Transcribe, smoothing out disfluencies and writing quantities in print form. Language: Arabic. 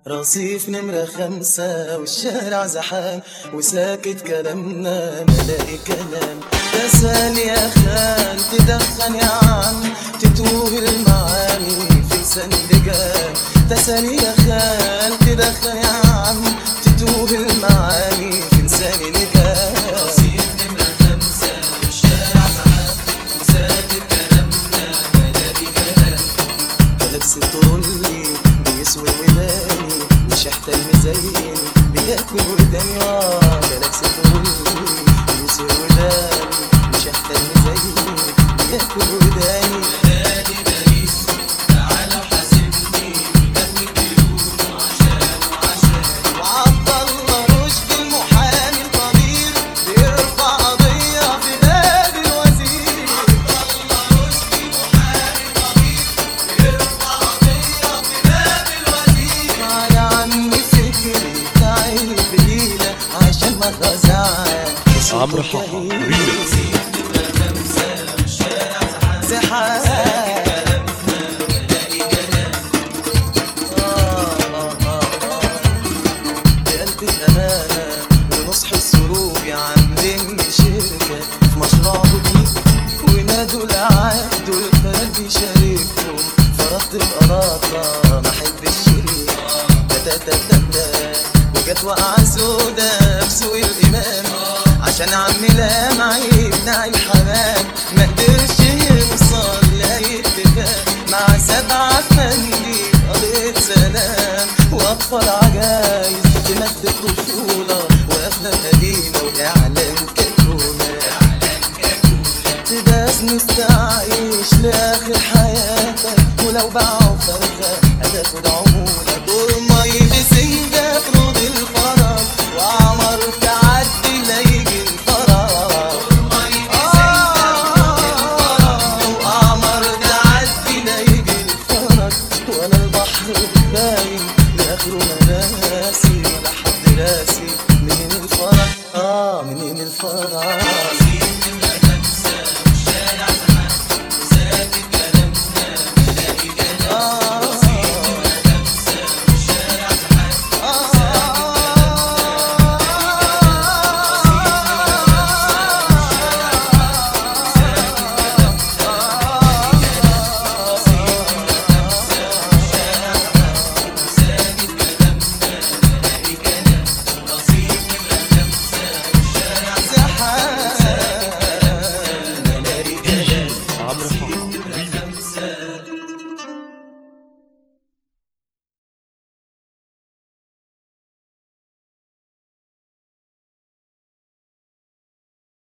رصيف نمرة 5 والشارع زحام وساكت كلامنا ملاقي كلام. تسأل يا خال تدخن يا عم تتوه المعاني في لسان لجام. تسأل يا خال تدخن يا عم تتوه المعاني في لسان لجام. رصيف نمرة 5 والشارع زحام وساكت كلامنا ملاقي كلام. كلاكس تقولي بيسوي وداني وشحت المزين بياكل وداني. كلاكس تقولي بيسوي وداني وشحت المزين بياكل وداني. بلادي باريس تعالى وحاسبني بالمهني بيقولوا عشان وعبد الله رشدي المحامي القدير بيرفع قضية في باب الوزير. عبد الله رشدي المحامي القدير بيرفع قضية في باب الوزير. تعالى عمي فكري تعالي بليلة عشان ما تزعل عمرو حاحة ريميكس. بقلب الأمانة ونصح السروب عاملين شركة في مشروع جديد ونادوا العقد والفرد يشاركهم. فرضت القراطة ما أحب الشريك وجت وقعة سودا في سوق الإمام عشان عمي لامعي ابنع الحمام ما قدرش يوصل لأي اتفاق مع 7 فندي قضية سلام. وأطفال عجايز تمد الطفولة وأفلام قديمة وإعلان كرتونة. تبقى مستعيش لآخر حياتك ولو باعوا فرخة هتاخد عمرك.